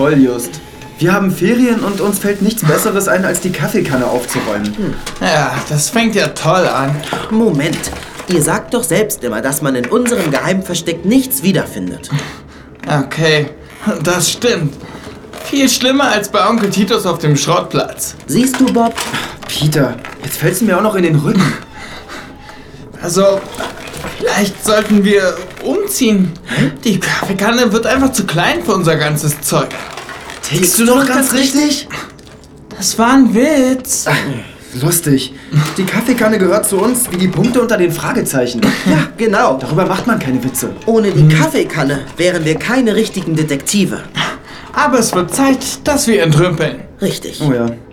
toll, Just. Wir haben Ferien und uns fällt nichts Besseres ein, als die Kaffeekanne aufzuräumen. Ja, das fängt ja toll an. Moment, ihr sagt doch selbst immer, dass man in unserem Geheimversteck nichts wiederfindet. Okay, das stimmt. Viel schlimmer als bei Onkel Titus auf dem Schrottplatz. Siehst du, Bob? Peter, jetzt fällst du mir auch noch in den Rücken. Also, vielleicht sollten wir umziehen. Die Kaffeekanne wird einfach zu klein für unser ganzes Zeug. Tickst du doch ganz richtig? Das war ein Witz. Lustig. Die Kaffeekanne gehört zu uns wie die Punkte unter den Fragezeichen. Ja, genau. Darüber macht man keine Witze. Ohne die Kaffeekanne wären wir keine richtigen Detektive. Aber es wird Zeit, dass wir entrümpeln. Richtig. Oh ja.